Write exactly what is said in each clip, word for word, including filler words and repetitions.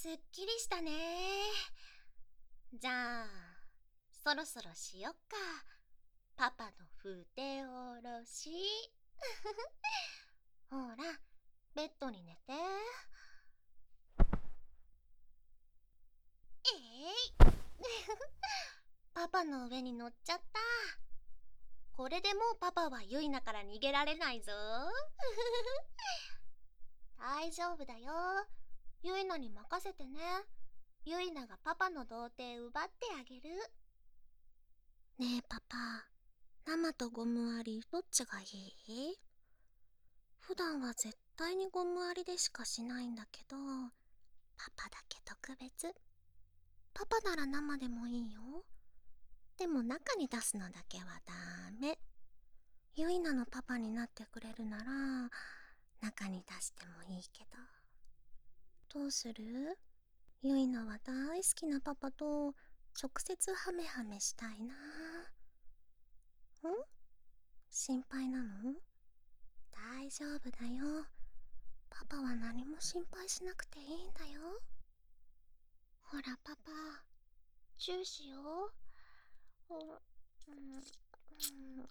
すっきりしたね。じゃあ、そろそろしよっか。パパの筆おろし。ほら、ベッドに寝て。えいパパの上に乗っちゃった。これでもうパパはユイナから逃げられないぞ。大丈夫だよ。ユイナに任せてね。ユイナがパパの童貞奪ってあげる。ねえパパ、生とゴムありどっちがいい？普段は絶対にゴムありでしかしないんだけど、パパだけ特別。パパなら生でもいいよ。でも中に出すのだけはダメ。ユイナのパパになってくれるなら中に出してもいいけど。どうする？ユイナは大好きなパパと直接ハメハメしたいな。ん？心配なの？大丈夫だよ。パパは何も心配しなくていいんだよ。ほらパパ、チューしよう。うんうんうん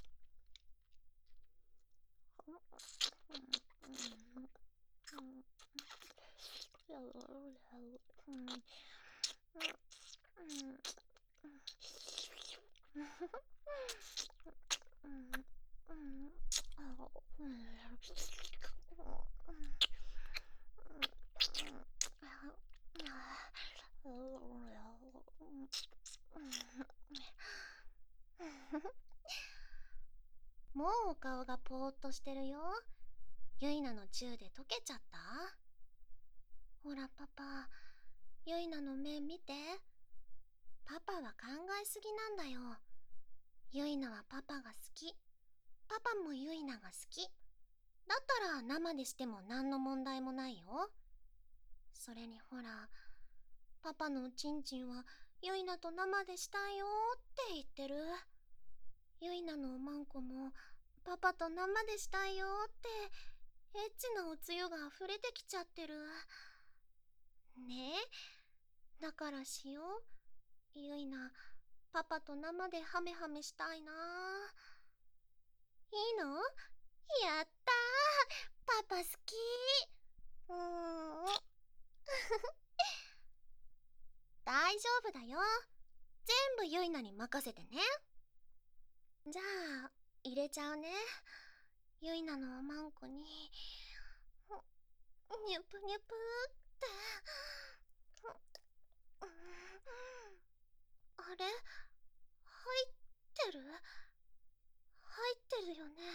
もうお顔がぽーっとしてるよ。ユイナのチューで溶けちゃった？ほらパパ、ユイナの目見て。パパは考えすぎなんだよ。ユイナはパパが好き。パパもユイナが好き。だったら生でしても何の問題もないよ。それにほら、パパのおちんちんはユイナと生でしたいよって言ってる。ユイナのおまんこもパパと生でしたいよってエッチなおつゆが溢れてきちゃってる。ねえ、だからしよう。ユイナ、パパと生でハメハメしたいな。いいの？やったー、パパ好き。うーん大丈夫だよ。全部ユイナに任せてね。じゃあ入れちゃうね。ユイナのおまんこにニュプニュプってあれ、入ってる？入ってるよね。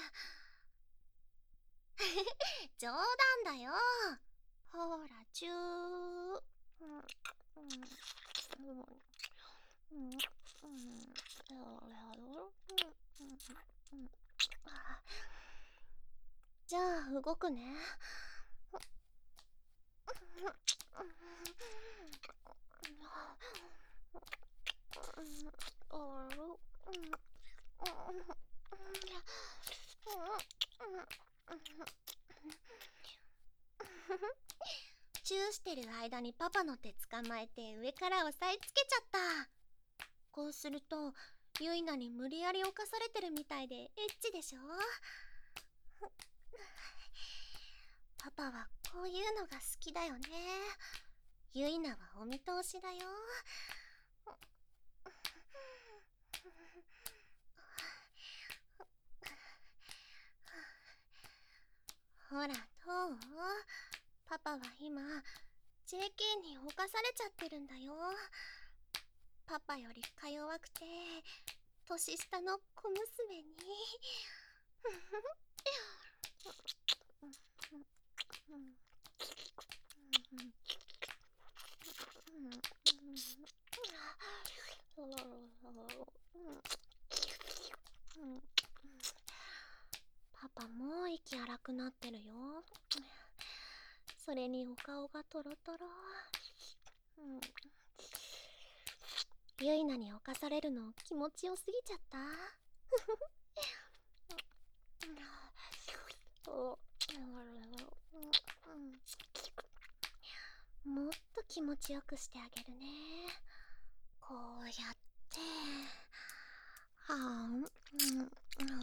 冗談だよ。ほらチュー。じゃあ動くね。チューしてる間にパパの手捕まえて上から押さえつけちゃった。こうするとユイナに無理やり侵されてるみたいでエッチでしょ。パパはこういうのが好きだよね。ユイナはお見通しだよ。ほらどう？パパは今 ジェーケー に侵されちゃってるんだよ。パパよりか弱くて年下の小娘に。パパもう息荒くなってるよ。それにお顔がトロトロ。ユイナに侵されるの気持ちよすぎちゃった。もっと気持ちよくしてあげるね。こうやってはあ、うんうんうん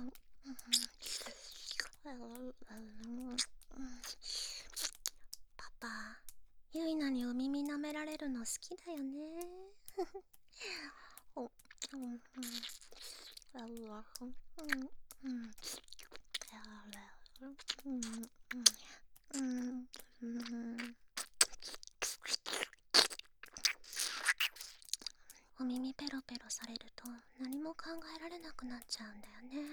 パパ、ゆいなにお耳舐められるの好きだよね。おうんうんうんうんうんお耳ペロペロされると何も考えられなくなっちゃうんだよね。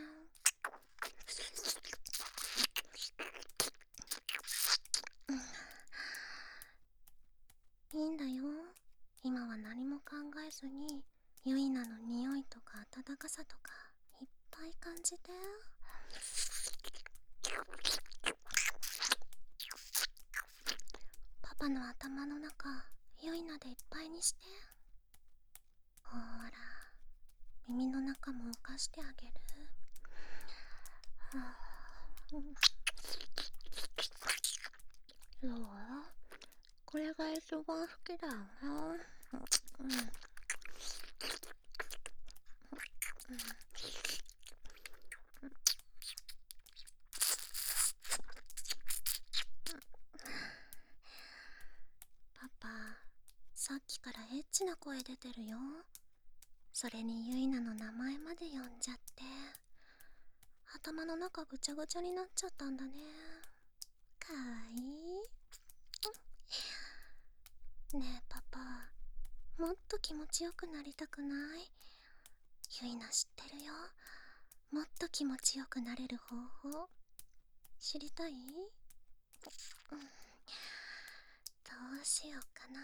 いいんだよ。今は何も考えずにゆいなの匂いとか温かさとかいっぱい感じて。パパの頭の中ゆいなでいっぱいにして。ほーら、耳の中も浮かしてあげる。はあ、どう？これが一番好きだよな。うんうんパパ、さっきからエッチな声出てるよ。それにゆいなの名前まで呼んじゃって、頭の中ぐちゃぐちゃになっちゃったんだね。かわいい。ねえパパ、もっと気持ちよくなりたくない？ゆいな知ってるよ。もっと気持ちよくなれる方法知りたい？うん、どうしようかな。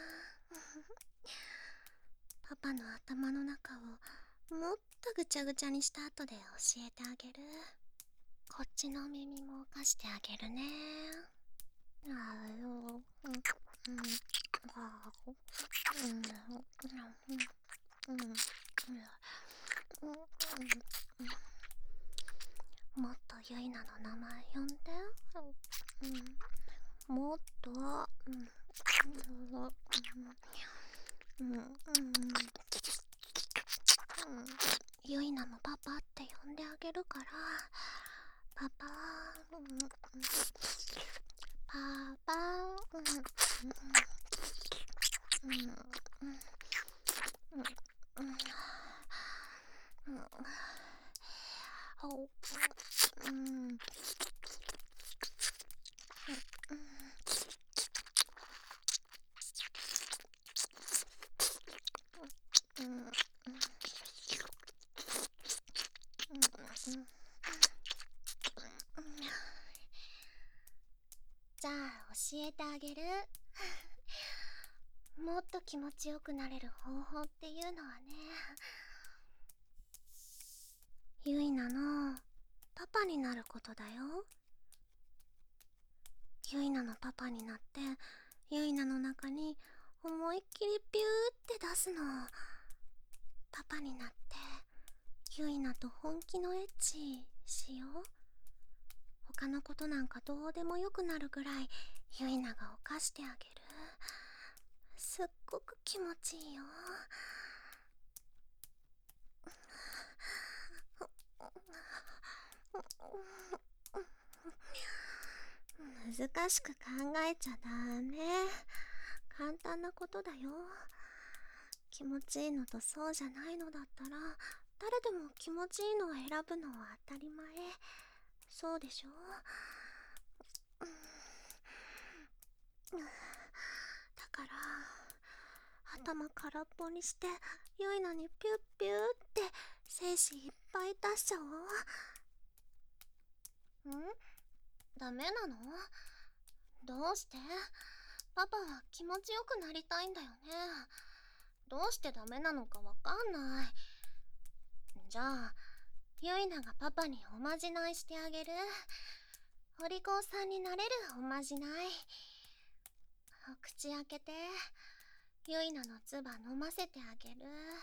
パパの頭の中をもっとぐちゃぐちゃにした後で教えてあげる。こっちの耳も貸してあげるね。あーよ、うん、うん、あー、うん、うん、うん、うん、もっとゆいなの名前呼んで。うん、もっと、うん、うん、うん、ゆいなもパパって呼んであげるから。パパ、うん、パパ、うん、うん、うん、うん、うん、お、うん、うん、じゃあ教えてあげる。もっと気持ちよくなれる方法っていうのはね、ゆいなのパパになることだよ。ゆいなのパパになって、ゆいなの中に思いっきりピューって出すの。パパになってゆいなと本気のエッチしよう。他のことなんかどうでもよくなるぐらいゆいなが犯してあげる。すっごく気持ちいいよ。難しく考えちゃダメ。簡単なことだよ。気持ちいいのとそうじゃないのだったら誰でも気持ちいいのを選ぶのは当たり前。そうでしょ？だから頭空っぽにしてゆいなにピュッピュッって精子いっぱい出しちゃおう。ん？ダメなの？どうして？パパは気持ちよくなりたいんだよね。どうしてダメなのかわかんない。じゃあゆいながパパにおまじないしてあげる。お利口さんになれるおまじない。口開けてゆいなのつば飲ませてあげる。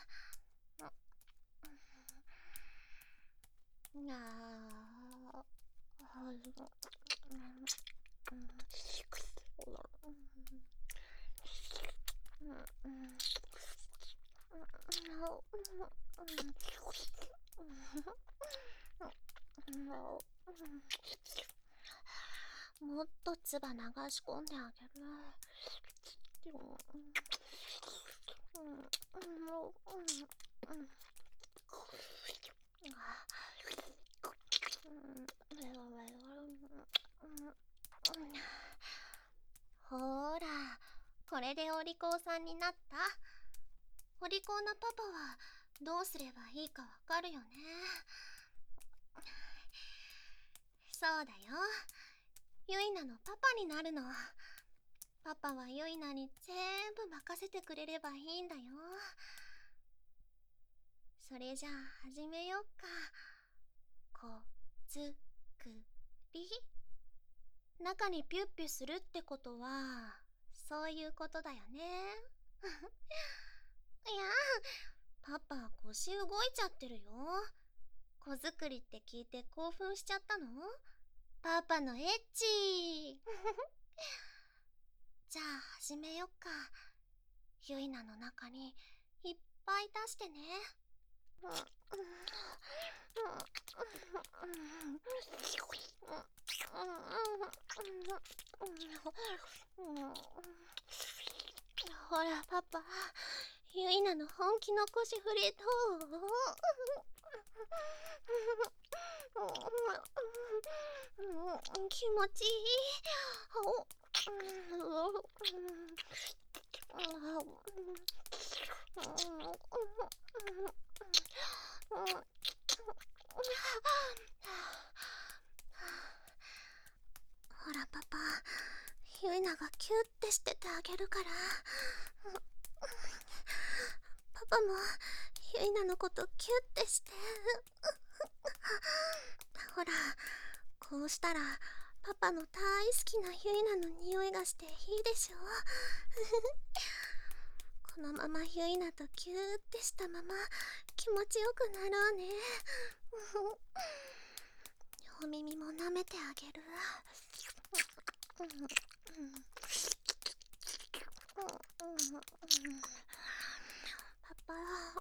ああ、 もっと唾流し込んであげる。ほーら、これでお利口さんになった。お利口なパパはどうすればいいかわかるよね。そうだよ。ゆいなのパパになるの。パパはゆいなに全部任せてくれればいいんだよ。それじゃあ始めよっか。こづくり。中にピュッピュするってことはそういうことだよね。いや、パパ腰動いちゃってるよ。子作りって聞いて興奮しちゃったの？パパのエッチ。じゃあ始めよっか。ゆいなの中にいっぱい出してね。ほらパパ、ゆいなの本気の腰振りどう？気持ちいい。ほらパパ、ゆいながキュッてしててあげるから。パパもゆいなのことキュッてして。ほら、こうしたらパパの大好きなゆいなの匂いがしていいでしょ。このままゆいなとキューってしたまま気持ちよくなろうね。お耳も舐めてあげる。パパ、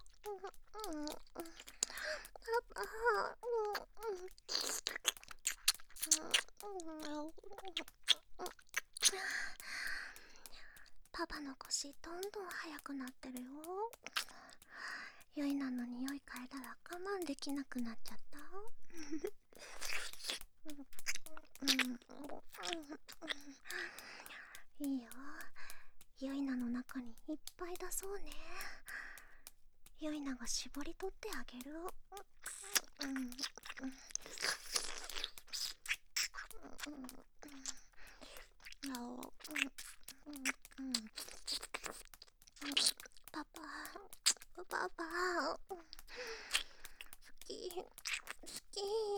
パパ、パパの腰どんどん速くなってるよ。ゆいなの匂い嗅いだら我慢できなくなっちゃった。いいよ。ゆいなの中にいっぱい出そうね。ゆいなが絞り取ってあげる。パパ、パパ、好き、好き。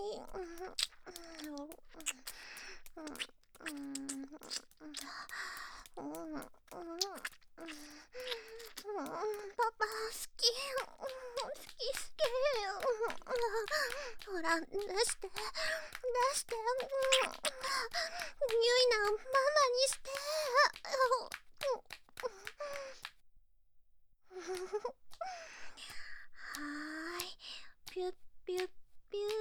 パパ好き、好き好き。ほら、出して、出して。ゆいなをママにして。はーい、ピュッピュッピュ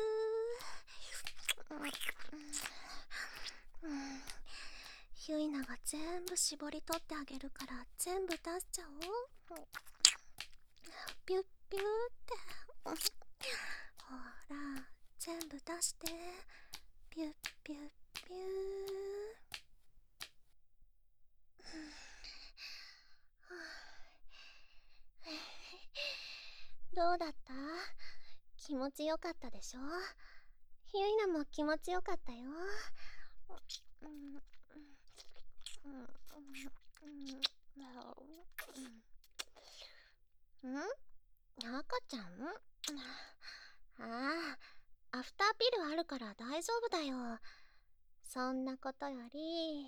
ー。ゆいなが全部絞り取ってあげるから全部出しちゃおう。ピュッピューって。ほら、全部出して。ピュッピュッピュー。どうだった？気持ちよかったでしょ？ゆいなも気持ちよかったよ。ん？赤ちゃん？ああ、アフターピルあるから大丈夫だよ。そんなことより、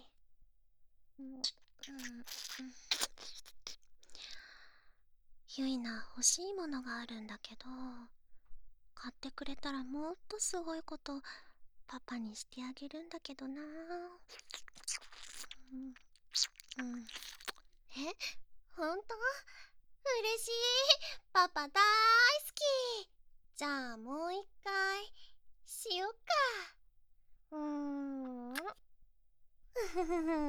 ゆいな欲しいものがあるんだけど、買ってくれたらもっとすごいことパパにしてあげるんだけどな。うん、うん、え、 ほんと嬉しい。パパ大好き。じゃあもう一回しよっか。うーん。ふふふふ